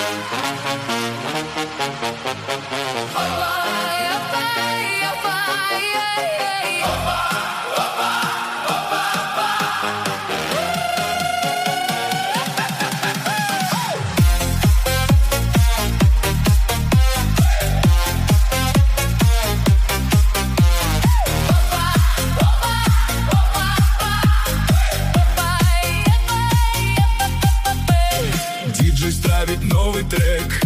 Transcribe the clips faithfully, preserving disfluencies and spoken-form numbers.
Новый трек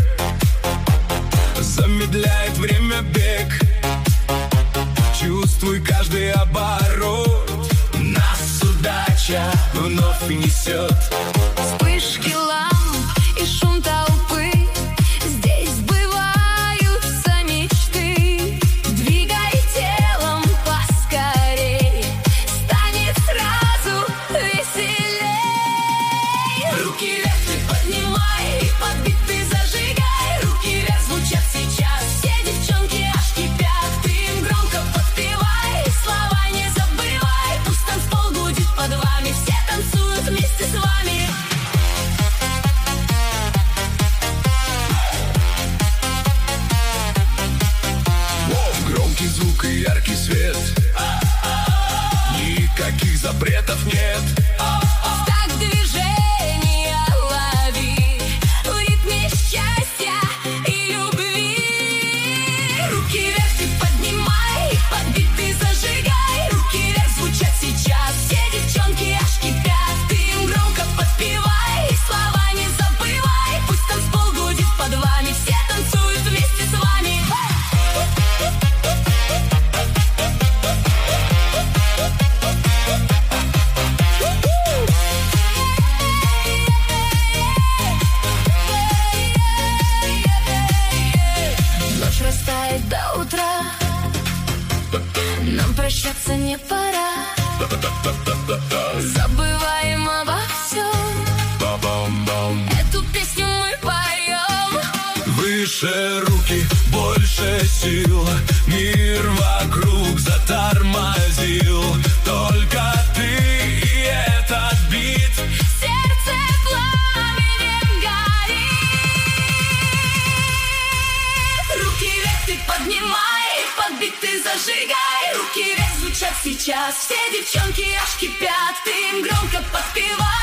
замедляет время бег. Чувствуй каждый оборот. Нас удача вновь несет. Вспышки ламп и шум толпы. Здесь сбываются мечты. Двигай телом поскорей, станет сразу веселей. Руки вверх ты поднимай, подбит ты зажигай. Руки вверх звучат сейчас, все девчонки аж кипят. Ты им громко подпевай, слова не забывай. Пусть танцпол гудит под вами, все танцуют вместе с вами. Громкий звук и яркий свет, никаких запретов нет. Так движения лови в ритме счастья и любви. Руки вверх ты поднимай, подбит ты зажигай. Руки вверх звучат сейчас, все девчонки аж кипят. Ты им громко подпевай, слова не забывай. Пусть танцпол гудит под вами, все танцуют вместе с вами. Ночь растает до утра, нам прощаться не пора. Забываем обо всем, эту песню мы поем. Выше руки, больше сил, мир вокруг затормозил. Только ты и этот бит, Сердце пламенем горит. Руки вверх ты поднимай, подбит ты зажигай. Руки вверх звучат сейчас, все девчонки аж кипят. Ты им громко подпевай,